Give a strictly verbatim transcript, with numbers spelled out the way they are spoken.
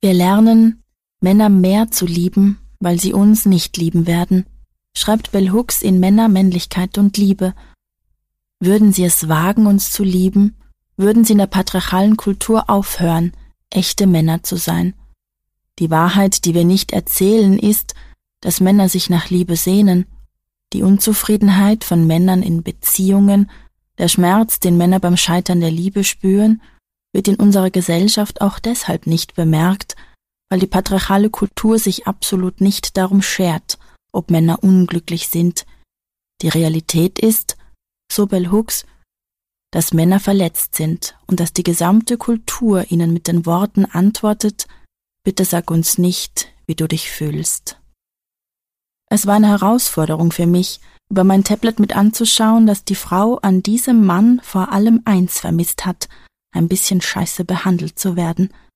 Wir lernen, Männer mehr zu lieben, weil sie uns nicht lieben werden, schreibt Bell Hooks in Männer, Männlichkeit und Liebe. Würden sie es wagen, uns zu lieben, würden sie in der patriarchalen Kultur aufhören, echte Männer zu sein. Die Wahrheit, die wir nicht erzählen, ist, dass Männer sich nach Liebe sehnen. Die Unzufriedenheit von Männern in Beziehungen, der Schmerz, den Männer beim Scheitern der Liebe spüren, wird in unserer Gesellschaft auch deshalb nicht bemerkt, weil die patriarchale Kultur sich absolut nicht darum schert, ob Männer unglücklich sind. Die Realität ist, so Bell Hooks, dass Männer verletzt sind und dass die gesamte Kultur ihnen mit den Worten antwortet: Bitte sag uns nicht, wie du dich fühlst. Es war eine Herausforderung für mich, über mein Tablet mit anzuschauen, dass die Frau an diesem Mann vor allem eins vermisst hat: ein bisschen scheiße behandelt zu werden.